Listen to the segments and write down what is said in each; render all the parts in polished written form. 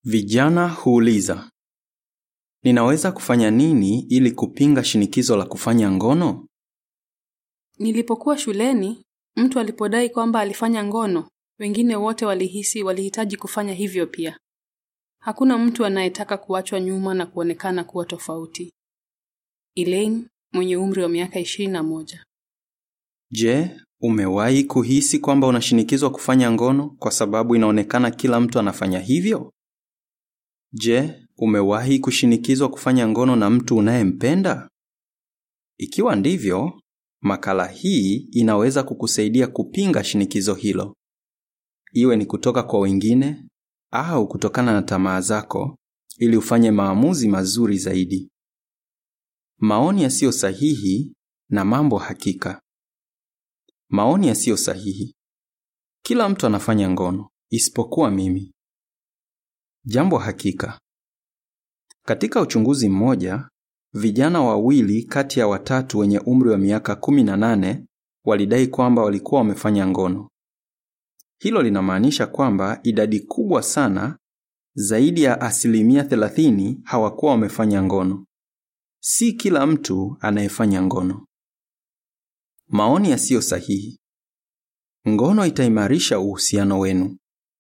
Vijana huuliza, ninaweza kufanya nini ili kupinga shinikizo la kufanya ngono? Nilipokuwa shuleni, mtu alipodai kwamba alifanya ngono, wengine wote walihisi walihitaji kufanya hivyo pia. Hakuna mtu anayetaka kuachwa nyuma na kuonekana kuwa tofauti. Elaine, mwenye umri wa miaka 21. Je, umewahi kuhisi kwamba unashinikizwa kufanya ngono kwa sababu inaonekana kila mtu anafanya hivyo? Je, umewahi kushinikizwa kufanya ngono na mtu unayempenda? Ikiwa ndivyo, makala hii inaweza kukusaidia kupinga shinikizo hilo. Iwe ni kutoka kwa wengine au kutokana na tamaa zako, ili ufanye maamuzi mazuri zaidi. Maoni yasiyo sahihi na mambo hakika. Maoni yasiyo sahihi. Kila mtu anafanya ngono, isipokuwa mimi. Jambo hakika. Katika uchunguzi mmoja, vijana wawili kati ya watatu wenye umri wa miaka 18 walidai kwamba walikuwa wamefanya ngono. Hilo linamaanisha kwamba idadi kubwa sana, zaidi ya 30%, hawakuwa wamefanya ngono. Si kila mtu anayefanya ngono. Maoni yasiyo sahihi. Ngono itaimarisha uhusiano wenu.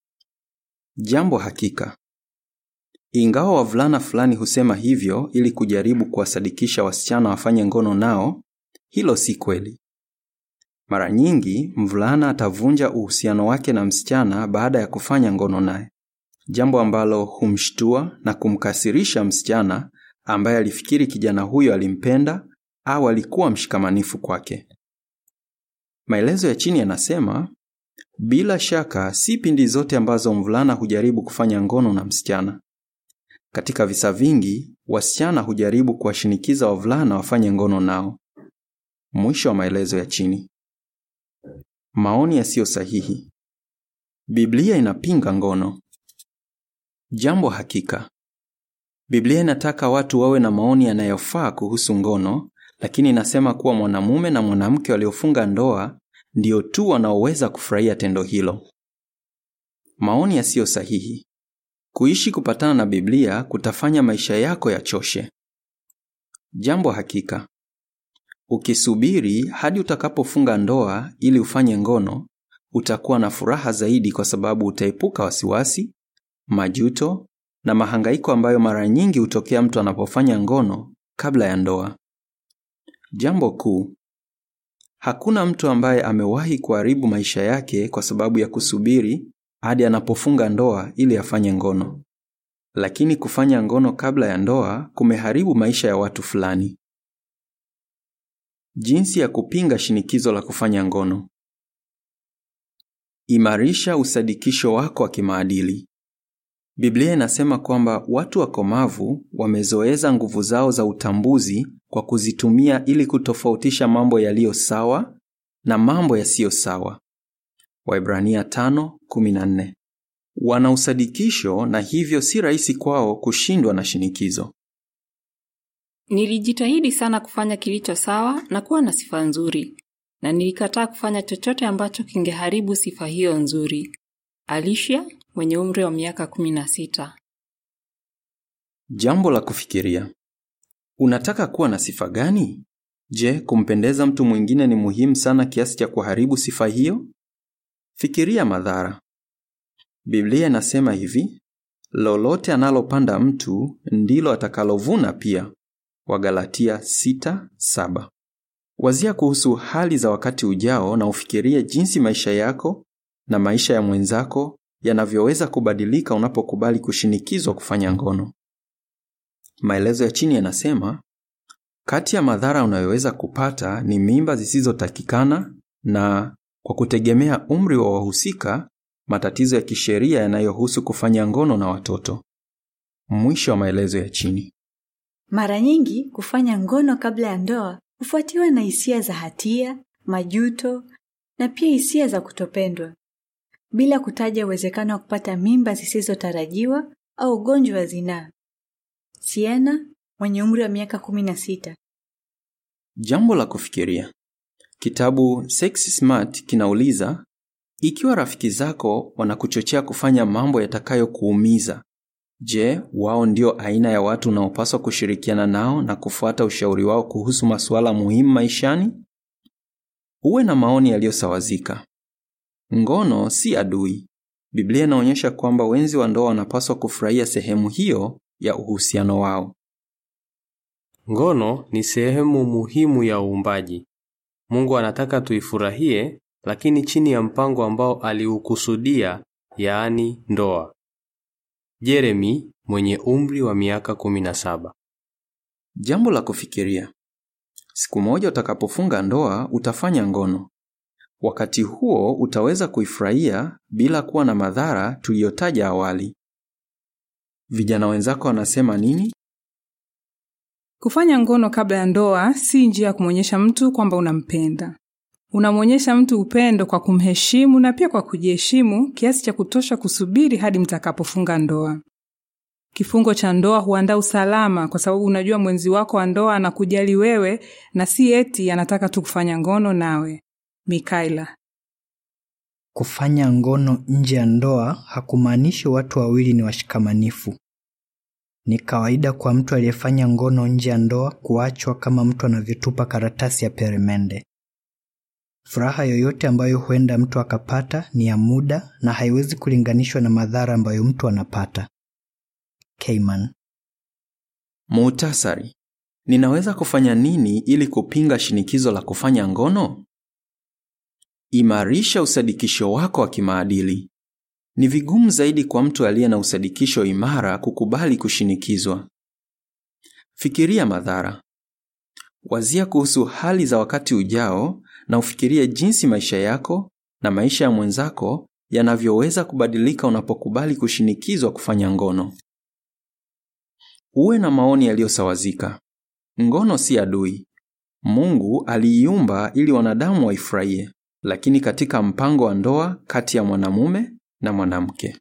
Jambo hakika. Ingawa wavulana fulani husema hivyo ili kujaribu kuwasadikisha wasichana wafanye ngono nao, hilo si kweli. Mara nyingi mvulana atavunja uhusiano wake na msichana baada ya kufanya ngono naye, jambo ambalo humshtua na kumkasirisha msichana ambaye alifikiri kijana huyo alimpenda au alikuwa mshikamanifu kwake. Maelezo ya chini yanasema, bila shaka si pindi zote ambazo mvulana hujaribu kufanya ngono na msichana. Katika visa vingi, wasichana hujaribu kuwashinikiza wavulana wafanye ngono nao. Mwisho wa maelezo ya chini. Maoni yasiyo sahihi. Biblia inapinga ngono. Jambo hakika. Biblia inataka watu wawe na maoni yanayofaa kuhusu ngono, lakini inasema kuwa mwanamume na mwanamke waliofunga ndoa ndio tu wanaoweza kufurahia tendo hilo. Maoni yasiyo sahihi. Kuishi kupatana na Biblia kutafanya maisha yako yachoshe. Jambo hakika. Ukisubiri hadi utakapofunga ndoa ili ufanye ngono, utakuwa na furaha zaidi kwa sababu utaepuka wasiwasi, majuto na mahangaiko ambayo mara nyingi hutokea mtu anapofanya ngono kabla ya ndoa. Jambo kuu. Hakuna mtu ambaye amewahi kuharibu maisha yake kwa sababu ya kusubiri hadi anapofunga ndoa ili afanye ngono. Lakini kufanya ngono kabla ya ndoa kumeharibu maisha ya watu fulani. Jinsi ya kupinga shinikizo la kufanya ngono. Imarisha usadikisho wako wa kimaadili. Biblia inasema kwamba watu wakomavu wamezoeza nguvu zao za utambuzi kwa kuzitumia ili kutofautisha mambo yaliyo sawa na mambo yasiyo sawa. Waebrania 5:14. Wana usadikisho na hivyo si rahisi kwao kushindwa na shinikizo. Nilijitahidi sana kufanya kilicho sawa na kuwa na sifa nzuri, na nilikataa kufanya chochote ambacho kingeharibu sifa hiyo nzuri. Alicia, mwenye umri wa miaka 16. Jambo la kufikiria. Unataka kuwa na sifa gani? Je, kumpendeza mtu mwingine ni muhimu sana kiasi cha kuharibu sifa hiyo? Fikiria madhara. Biblia inasema hivi, lolote analopanda mtu ndilo atakalovuna pia. Wagalatia 6:7. Wazia kuhusu hali za wakati ujao na ufikirie jinsi maisha yako na maisha ya mwenzako yanavyoweza kubadilika unapokubali kushinikizwa kufanya ngono. Maelezo ya chini yanasema, kati ya madhara unayoweza kupata ni mimba zisizotakikana na, kwa kutegemea umri wa wahusika, matatizo ya kisheria yanayohusu kufanya ngono na watoto. Mwisho wa maelezo ya chini. Mara nyingi kufanya ngono kabla ya ndoa hufuatiwa na hisia za hatia, majuto na pia hisia za kutopendwa, bila kutaja uwezekano wa kupata mimba zisizotarajiwa au ugonjwa wa zinaa. Sienna, mwenye umri wa miaka 16. Jambo la kufikiria. Kitabu Sex Smart kinauliza, ikiwa rafiki zako wanakuchochea kufanya mambo yatakayokuumiza, Je, wao ndio aina ya watu unaopaswa kushirikiana nao na kufuata ushauri wao kuhusu masuala muhimu maishani? Uwe na maoni yaliyosawazika. Ngono si adui. Biblia inaonyesha kwamba wenzi wa ndoa wanapaswa kufurahia sehemu hiyo ya uhusiano wao. Ngono ni sehemu muhimu ya uumbaji. Mungu anataka tuifurahie, lakini chini ya mpango ambao aliukusudia, yaani ndoa. Jeremy mwenye umri wa miaka 17. Jambo la kufikiria. Siku moja utakapofunga ndoa utafanya ngono. Wakati huo utaweza kuifurahia bila kuwa na madhara tuliyotaja awali. Vijana wenzako wanasema nini? Kufanya ngono kabla ya ndoa si njia ya kumwonyesha mtu kwamba unampenda. Unamwonyesha mtu upendo kwa kumheshimu na pia kwa kujiheshimu kiasi cha kutosha kusubiri hadi mtakapofunga ndoa. Kifungo cha ndoa huandaa usalama kwa sababu unajua mwenzi wako wa ndoa anakujali wewe na si eti anataka tu kufanya ngono nawe. Mikaela. Kufanya ngono nje ya ndoa hakumaanishi watu wawili ni washikamanifu. Ni kawaida kwa mtu aliyefanya ngono nje ya ndoa kuachwa kama mtu anavyotupa karatasi ya peremende. Furaha yoyote ambayo huenda mtu akapata ni ya muda na haiwezi kulinganishwa na madhara ambayo mtu anapata. Cayman. Muhtasari. Ninaweza kufanya nini ili kupinga shinikizo la kufanya ngono? Imarisha usadikisho wako wa kimaadili. Ni vigumu zaidi kwa mtu aliye na usadikisho imara kukubali kushinikizwa. Fikiria madhara. Wazia kuhusu hali za wakati ujao na ufikirie jinsi maisha yako na maisha ya mwenzako yanavyoweza kubadilika unapokubali kushinikizwa kufanya ngono. Uwe na maoni yaliyosawazika. Ngono si adui. Mungu aliiumba ili wanadamu waifurahie, lakini katika mpango wa ndoa kati ya mwanamume na mwanamke.